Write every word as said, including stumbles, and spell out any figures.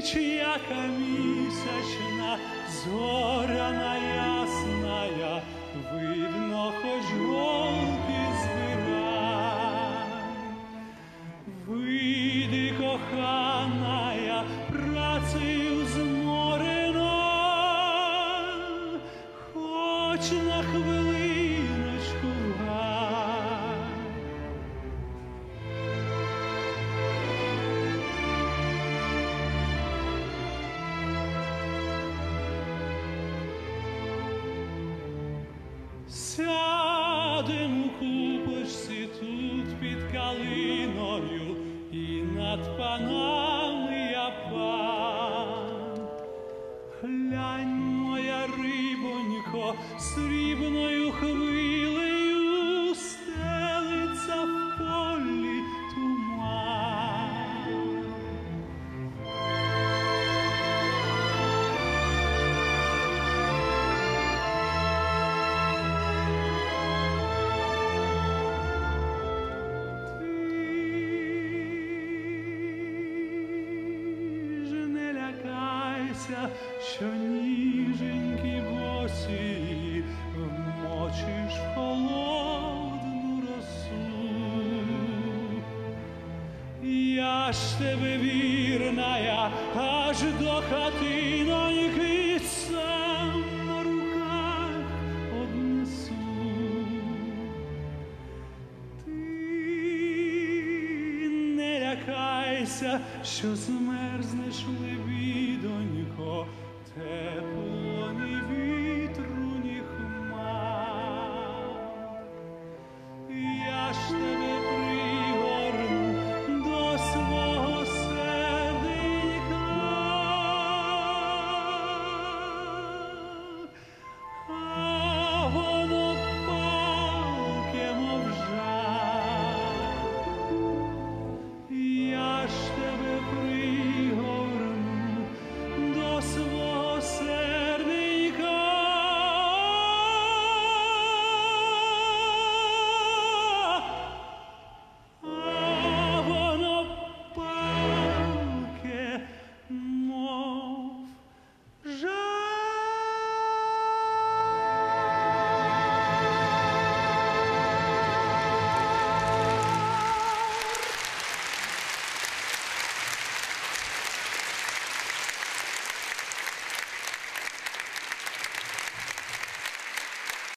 ніч, яка місячна, зоряна ясная, видно, хоч голки збирай. Вийди, коханая, працею зморена, хоч на хвилиночку гай. Сядем у купочці тут під калиною, і над панами я пан. Глянь, моя рибонько, срібною хвилею стелиться в полі туман. Що ніженькі босі вмочиш в холодну росу. Я ж тебе, вірная, аж до хатиноньки сам на руках однесу. Ти не лякайся, що змерзнеш, лебідонько, тепло не